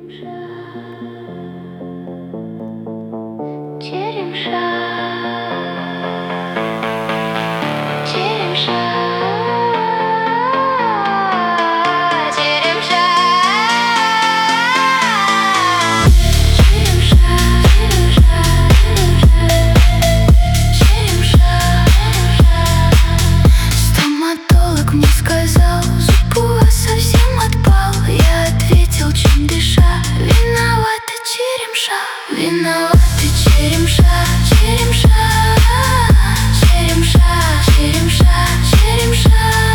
Черемша, черемша, черемша, черемша, черемша, стоматолог мне сказал, зуб у вас совсем отпал. Я ответил, чем дыша: виновата черемша, виновата черемша, черемша, черемша, черемша, черемша.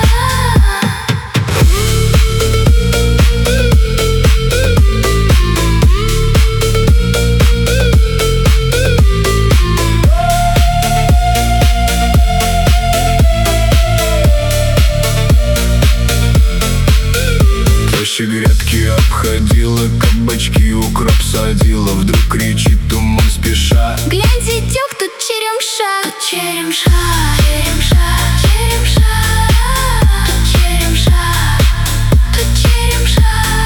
Площадь грядки обходила, кабачки укроп садила. Вдруг кричит умом спеша: гляньте, идёт тут черемша, тут черемша, черемша, черемша, тут черемша, тут черемша.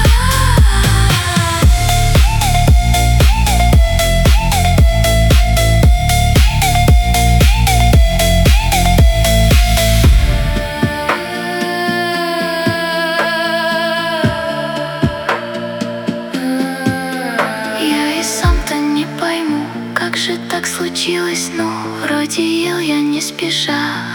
Я и сам-то не пойму, как же так случилось, но вроде ел я не спеша.